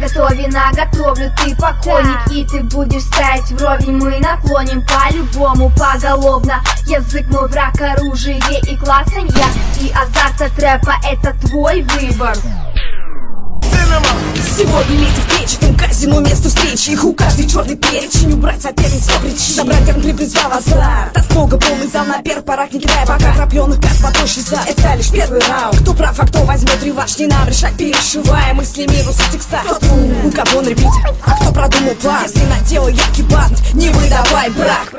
наготове наготовлю, ты покойник, и ты будешь стоять вровень. Мы наклоним по-любому, поголовно. Язык мой враг, оружие и клацанья, и азарт от рэпа — это твой выбор. Сегодня лети в клетчатом казино, место встречи. Их у каждой черный перечень. Убрать соперниц 100 причин. Собрать англи призвал азарт. От много полный зал на первых порах. Не кидай пока крапленых пят потолще за. Это лишь первый раунд. Кто прав, а кто возьмет реванш, не нам решать. Перешивая мысли, минусы, текста. У кого он репитер, а кто продумал план. Если надела яркий бант, не выдавай брак.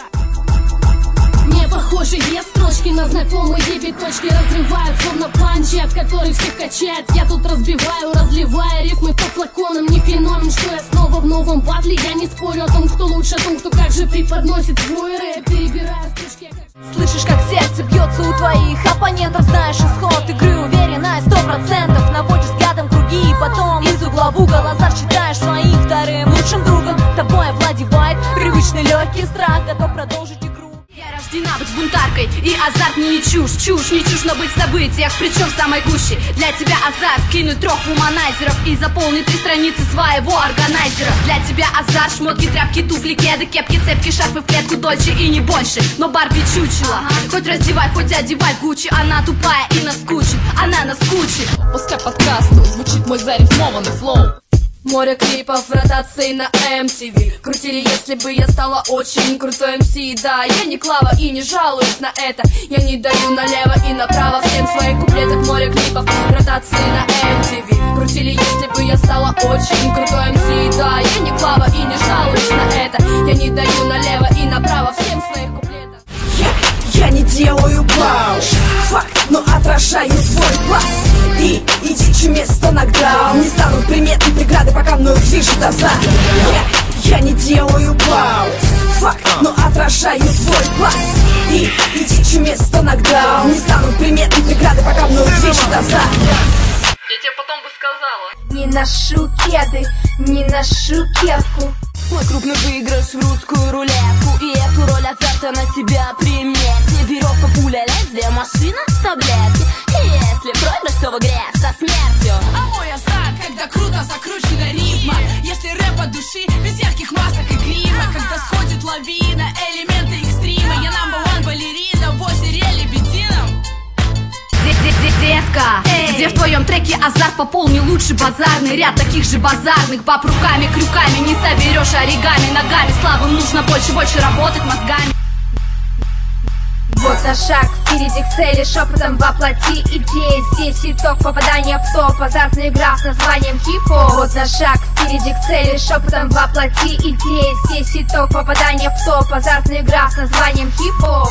Не похожие строчки на знакомые 9 точки. Разрывают словно панчи, от которых всех качает. Я тут разбиваю, разливая рифмы по флаконам. Не феномен, что я снова в новом батле. Я не спорю о том, кто лучше, о том, кто как же преподносит свой рэп. Перебирая строчки. Слышишь, как сердце бьется у твоих оппонентов. Знаешь исход игры, уверенная 100%. Наводишь взглядом круги и потом из угла в угол азарт считаешь своим вторым лучшим другом. Тобой овладевает привычный легкий страх. Готов продолжить игру. Я рождена быть бунтаркой, и азарт мне не чушь. Чушь, не чушь, но быть в событиях, причем в самой гуще. Для тебя азарт кинуть 3 вуманайзеров и заполнить 3 страницы своего органайзера. Для тебя азарт шмотки, тряпки, туфли, кеды, кепки, цепки, шарфы в клетку, дольше и не больше. Но Барби чучела, хоть раздевай, хоть одевай Гуччи. Она тупая и наскучит, она наскучит. Пускай подкасту звучит мой зарифмованный флоу. Море клипов в ротации на MTV. Крутили, если бы я стала очень крутой MC. Да, я не Клава и не жалуюсь на это. Я не даю налево и направо всем своих куплетах. Море клипов в ротации на MTV. Крутили, если бы я стала очень крутой MC. Да, я не Клава и не жалуюсь на это. Я не даю налево и направо всем своих куплетах. Я не делаю пауз, факт, но отражаю твой глаз. И дичь вместо нокдаун. Не станут приметны преграды, пока мною движет азарт. Я не делаю пауз, факт, но отражаю твой глаз. И дичь вместо нокдаун. Не станут приметны преграды, пока мною движет азарт. Я тебе потом бы сказала. Не ношу кеды, не ношу кепку. Мой крупный выигрыш в русскую рулетку. И эту роль азарта на себя примерьте. Веревка, пуля, лезвие, машина, таблетки. И если проигрыш, то в игре со смертью. А мой азарт, когда круто закручена рифма. Если рэп от души, без ярких масок и грима. Когда сходит лавина, элементы экстрима. Я number one балерина в озере Лебедином. Детка, где в твоем треке азарт пополни лучший базарный ряд таких же базарных баб руками, крюками не соберешь оригами, ногами. Славы нужно больше работать мозгами. Вот на шаг впереди к цели, шепотом воплоти идеи. Здесь итог попадания в топ, азартная игра с названием хип-хоп. Вот на шаг впереди к цели, шепотом воплоти идеи. Здесь итог попадания в топ, азартная игра с названием хип-хоп.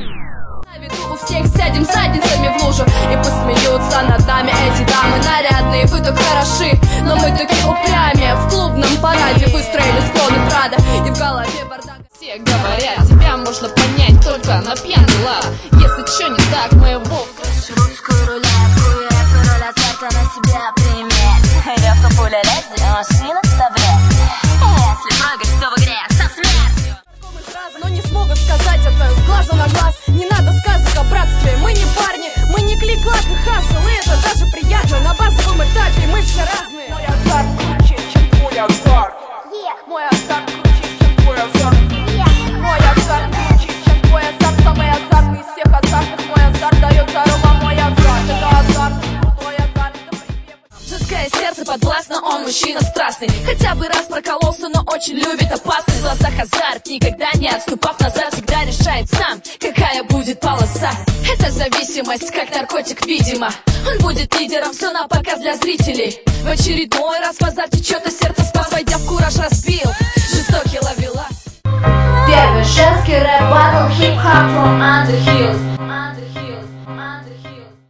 У всех сядем задницами в лужу и посмеются над нами эти дамы нарядные. Вы так хороши, но мы таки упрямее. В клубном параде выстроили склоны Прада и в голове бардак. Все говорят, тебя можно понять только на пьяный лад. Если чё не так, моего Русскую рулетку, и эту роль азарта на себя примерь. Веревка, пуля, лезвие, машина, таблетки. Если проигрыш, то в игре со смертью. Но не смогут сказать это с глазу на глаз. Не надо сказок о братстве. Мы не парни, мы не клик-клак и хасл. И это даже приятно, на базовом этапе мы все разные. Мой азарт круче, чем твой азарт. Мой азарт круче, чем твой азарт. Мой азарт круче, чем твой азарт. Самый азартный из всех азартов. Мой азарт дает здорово, мой азарт. Это азарт, твой азарт, это припев. Женское сердце подвластно, он мужчина страстный. Хотя бы раз прокололся, но очень любит опасный. В глазах азарт, никогда не отступав назад. Всегда решает сам, какая будет полоса. Это зависимость, как наркотик, видимо. Он будет лидером, все на показ для зрителей. В очередной раз в азарте что-то сердце спас. Войдя в кураж, разбил жестокий ловелас. Первый женский рэп-баттл, хип-хоп from Under Hills.